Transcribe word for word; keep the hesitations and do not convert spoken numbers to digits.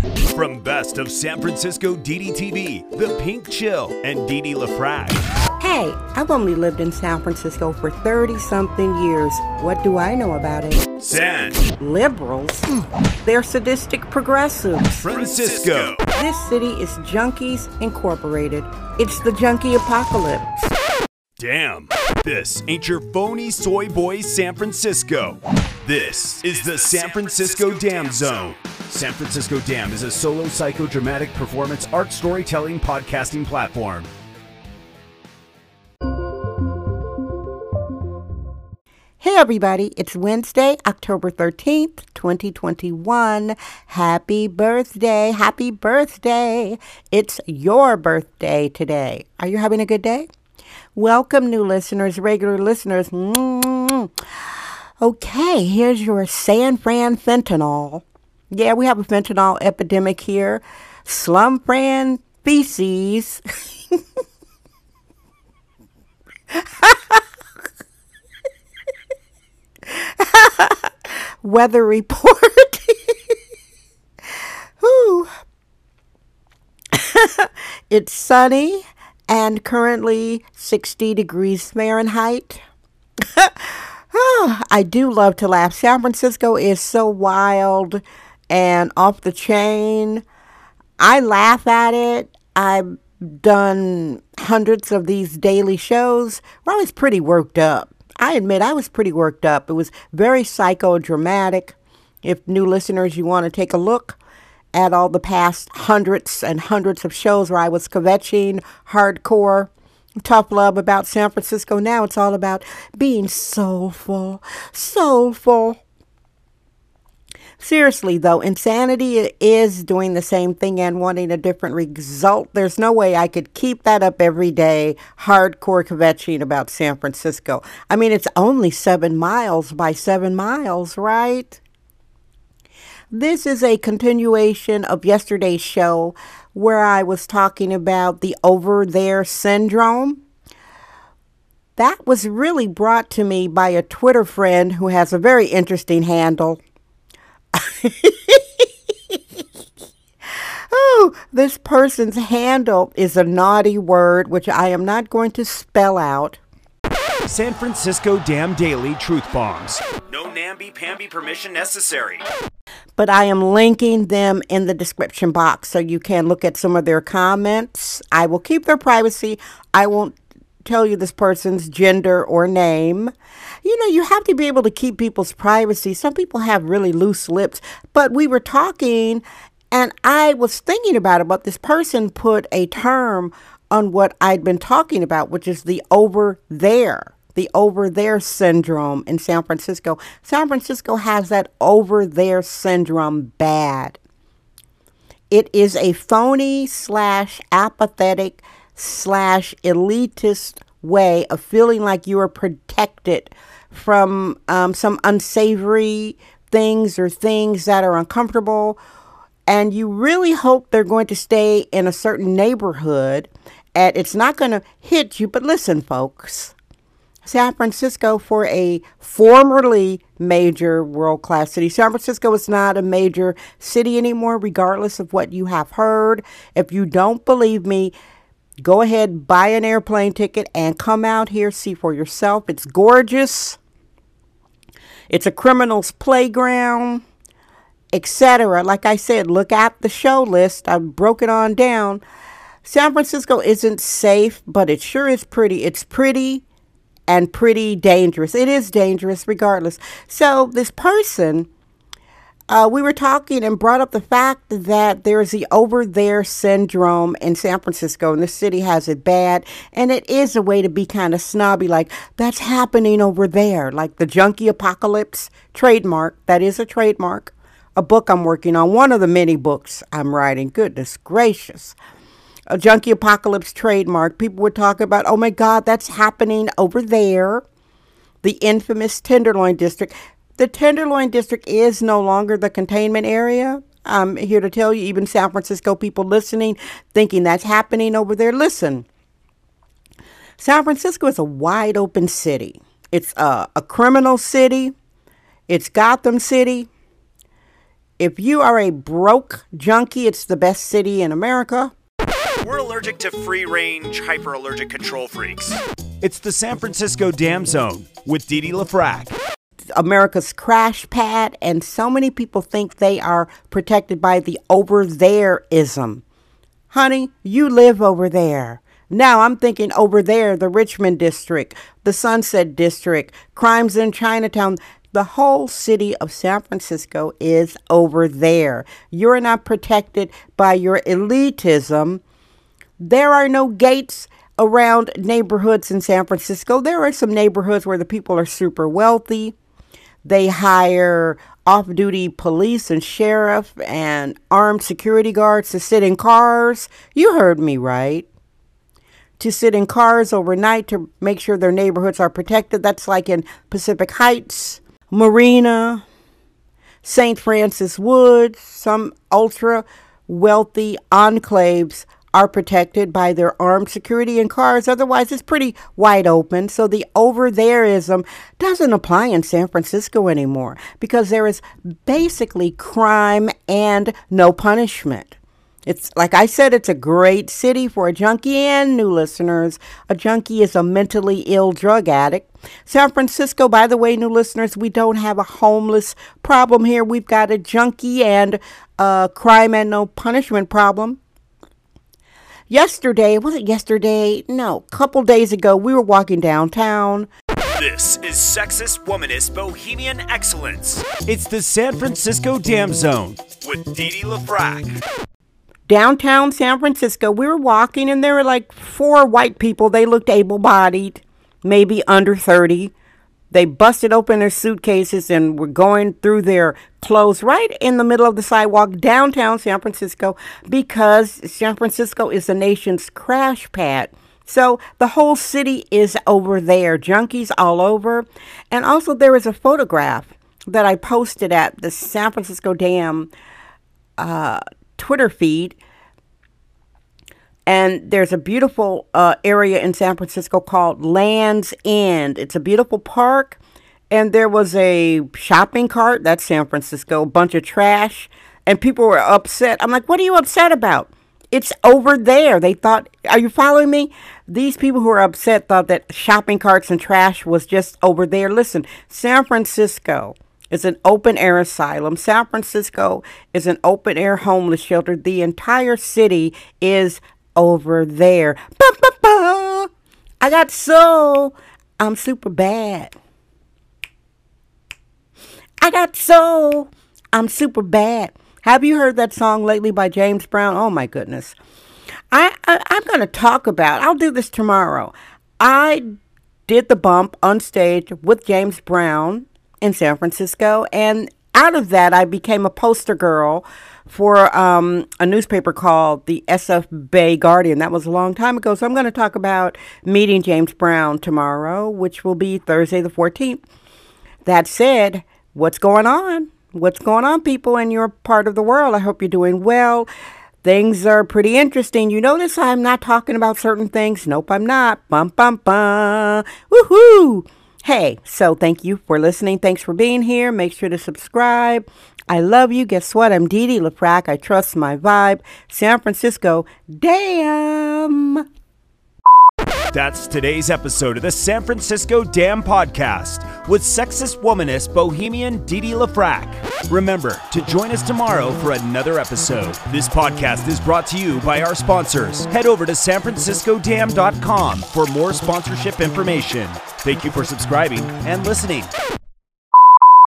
From Best of San Francisco D D T V, The Pink Chill, and Dee Dee LaFrac. Hey, I've only lived in San Francisco for thirty-something years. What do I know about it? San Liberals? They're sadistic progressives. Francisco. This city is Junkies Incorporated. It's the junkie apocalypse. Damn, this ain't your phony soy boy San Francisco. This is the San Francisco Dam Zone. San Francisco Dam is a solo psychodramatic performance art storytelling podcasting platform. Hey everybody, it's Wednesday, October thirteenth, twenty twenty-one. Happy birthday, happy birthday. It's your birthday today. Are you having a good day? Welcome, new listeners, regular listeners. Mm-hmm. Okay, here's your San Fran fentanyl. Yeah, we have a fentanyl epidemic here. Slum Fran feces. Weather report. Whew. It's sunny and currently sixty degrees Fahrenheit. I do love to laugh. San Francisco is so wild and off the chain. I laugh at it. I've done hundreds of these daily shows where I was pretty worked up. I admit I was pretty worked up. It was very psychodramatic. If new listeners, you want to take a look at all the past hundreds and hundreds of shows where I was kvetching, hardcore, tough love about San Francisco. Now it's all about being soulful, soulful. Seriously, though, insanity is doing the same thing and wanting a different result. There's no way I could keep that up every day, hardcore kvetching about San Francisco. I mean, it's only seven miles by seven miles, right? This is a continuation of yesterday's show where I was talking about the over there syndrome. That was really brought to me by a Twitter friend who has a very interesting handle. Oh, this person's handle is a naughty word, which I am not going to spell out. San Francisco Dam Daily Truth Bombs. No namby-pamby permission necessary. But I am linking them in the description box so you can look at some of their comments. I will keep their privacy. I won't tell you this person's gender or name. You know, you have to be able to keep people's privacy. Some people have really loose lips. But we were talking, and I was thinking about it, but this person put a term on what I'd been talking about, which is the over there. The over there syndrome in San Francisco. San Francisco has that over there syndrome bad. It is a phony slash apathetic slash elitist way of feeling like you are protected from um, some unsavory things or things that are uncomfortable. And you really hope they're going to stay in a certain neighborhood and it's not going to hit you. But listen, folks. San Francisco, for a formerly major world-class city, San Francisco is not a major city anymore, regardless of what you have heard. If you don't believe me, go ahead, buy an airplane ticket and come out here, see for yourself. It's gorgeous. It's a criminal's playground, et cetera. Like I said, look at the show list. I broke it on down. San Francisco isn't safe, but it sure is pretty. It's pretty. And pretty dangerous. It is dangerous regardless. So this person, uh, we were talking and brought up the fact that there's the over there syndrome in San Francisco, and the city has it bad. And it is a way to be kind of snobby, like that's happening over there, like the junkie apocalypse trademark. That is a trademark. A book I'm working on, one of the many books I'm writing. Goodness gracious. A junkie apocalypse trademark. People would talk about, oh my God, that's happening over there. The infamous Tenderloin District. The Tenderloin District is no longer the containment area. I'm here to tell you, even San Francisco people listening, thinking that's happening over there. Listen, San Francisco is a wide open city. It's a, a criminal city. It's Gotham City. if you are a broke junkie, it's the best city in America. We're allergic to free-range, hyper-allergic control freaks. It's the San Francisco Dam Zone with Dee Dee LaFrac. America's crash pad, and so many people think they are protected by the over there-ism. Honey, you live over there. Now I'm thinking over there, the Richmond District, the Sunset District, crimes in Chinatown. The whole city of San Francisco is over there. You're not protected by your elitism. There are no gates around neighborhoods in San Francisco. There are some neighborhoods where the people are super wealthy. They hire off-duty police and sheriff and armed security guards to sit in cars. You heard me right. To sit in cars overnight to make sure their neighborhoods are protected. That's like in Pacific Heights, Marina, Saint Francis Woods. Some ultra-wealthy enclaves are protected by their armed security and cars. Otherwise, it's pretty wide open. So the over-thereism doesn't apply in San Francisco anymore because there is basically crime and no punishment. It's like I said, it's a great city for a junkie and new listeners. A junkie is a mentally ill drug addict. San Francisco, by the way, new listeners, we don't have a homeless problem here. We've got a junkie and uh, crime and no punishment problem. Yesterday, was it yesterday? No, a couple days ago, we were walking downtown. This is Sexist Womanist Bohemian Excellence. It's the San Francisco Dam Zone with Dee Dee LaFrac. Downtown San Francisco, we were walking and there were like four white people. They looked able-bodied, maybe under thirty. They busted open their suitcases and were going through their clothes right in the middle of the sidewalk downtown San Francisco because San Francisco is the nation's crash pad. So the whole city is over there, junkies all over. And also there is a photograph that I posted at the San Francisco Dam uh, Twitter feed. And there's a beautiful uh, area in San Francisco called Land's End. It's a beautiful park. And there was a shopping cart. That's San Francisco. A bunch of trash. And people were upset. I'm like, what are you upset about? It's over there. They thought, are you following me? These people who are upset thought that shopping carts and trash was just over there. Listen, San Francisco is an open-air asylum. San Francisco is an open-air homeless shelter. The entire city is over there. Ba, ba, ba. I got soul. I'm super bad. I got soul. I'm super bad. Have you heard that song lately by James Brown? Oh my goodness. I, I I'm going to talk about, I'll do this tomorrow. I did the bump on stage with James Brown in San Francisco, and out of that I became a poster girl for um, a newspaper called the S F Bay Guardian. That was a long time ago. So I'm going to talk about meeting James Brown tomorrow, which will be Thursday the fourteenth. That said, what's going on? What's going on, people, in your part of the world? I hope you're doing well. Things are pretty interesting. You notice I'm not talking about certain things. Nope, I'm not. Bum, bum, bum. Woohoo! Hey, so thank you for listening. Thanks for being here. Make sure to subscribe. I love you. Guess what? I'm Dee Dee LaFrac. I trust my vibe. San Francisco, damn. That's today's episode of the San Francisco Dam Podcast with sexist womanist bohemian Dee Dee LaFrac. Remember to join us tomorrow for another episode. This podcast is brought to you by our sponsors. Head over to san francisco dam dot com for more sponsorship information. Thank you for subscribing and listening.